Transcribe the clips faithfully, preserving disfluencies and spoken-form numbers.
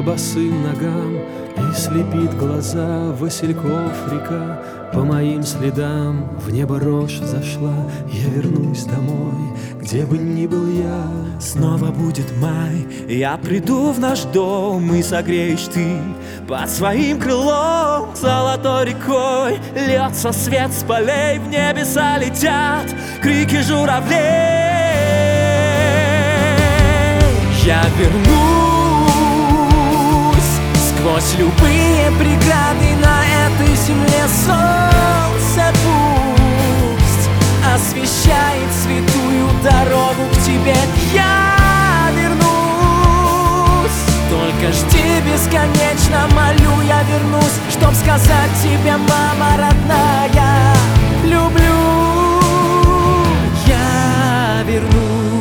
по босым ногам, и слепит глаза васильков река. По моим следам в небо рожь взошла. Я вернусь домой, где бы ни был я. Снова будет май, я приду в наш дом, и согреешь ты под своим крылом. Золотой рекой льется свет с полей, в небеса летят крики журавлей. Я вернусь сквозь любые преграды на этой земле. Солнце пусть освещает святую дорогу к тебе. Я вернусь, только жди бесконечно, молю, я вернусь, чтоб сказать тебе, мама родная, люблю. Я вернусь.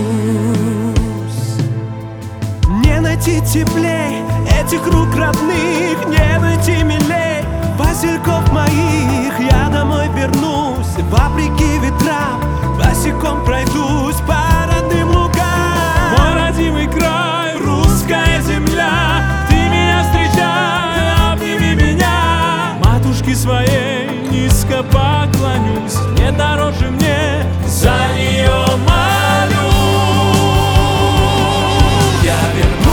Не найти теплей этих рук родных, не найти милей васильков моих. Я домой вернусь, вопреки ветрам, босиком пройдусь по родным лугам. Мой родимый край, русская земля, ты меня встречай, обними меня. Матушке своей низко поклонюсь, не дороже мне, за нее молю. Я вернусь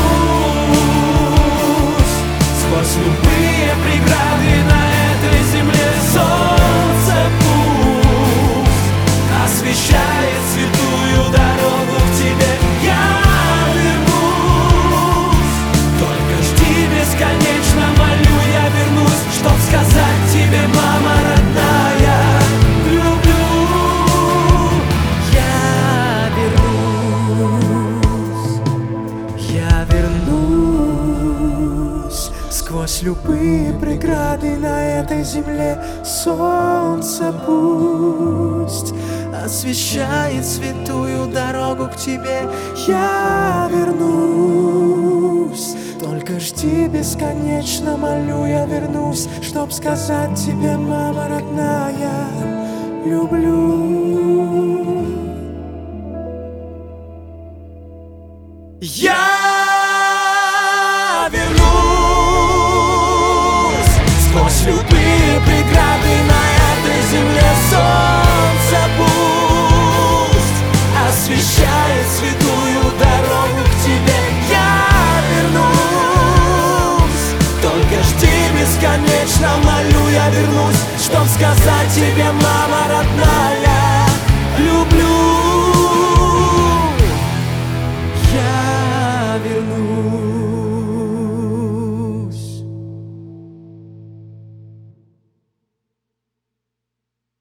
сквозь любые преграды на этой земле. Солнце пусть освещает святую дорогу к тебе. Я вернусь, только жди бесконечно, молю, я вернусь, чтоб сказать тебе, мама родная, люблю. Я вернусь, я вернусь Сквозь любые преграды на этой земле. Солнце пусть освещает святую дорогу к тебе. Я вернусь, только жди бесконечно, молю, я вернусь, чтоб сказать тебе, мама родная, люблю. Я вернусь сквозь любые преграды на этой земле. Солнце пусть освещает святую дорогу к тебе. Я вернусь, только жди бесконечно, молю, я вернусь, чтоб сказать тебе, мама.